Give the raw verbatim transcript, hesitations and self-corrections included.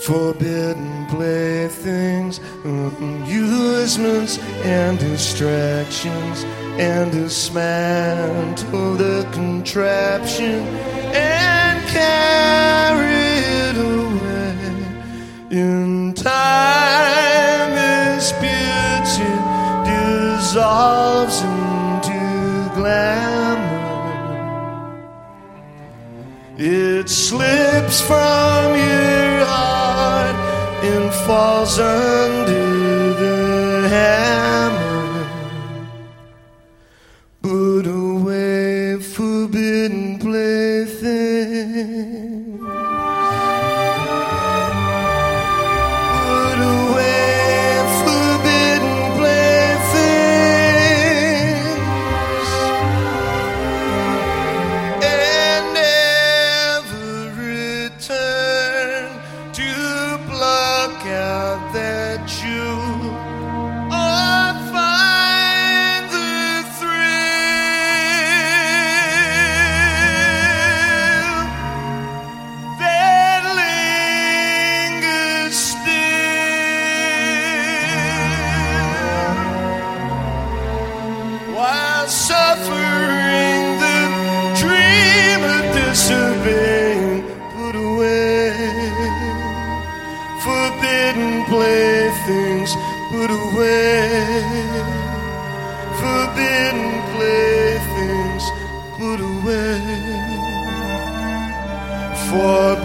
forbidden playthings, amusements and distractions, and dismantle the contraption and carry it away. In time, this beauty dissolves into glamour. It slips from your heart and falls under the hammer. Put away forbidden playthings. Put away forbidden playthings. And never return to pluck out that jewel or find the thrill that lingers still while suffering the dream of disobeying. Put away forbidden playthings. Put away forbidden playthings. Put away forbidden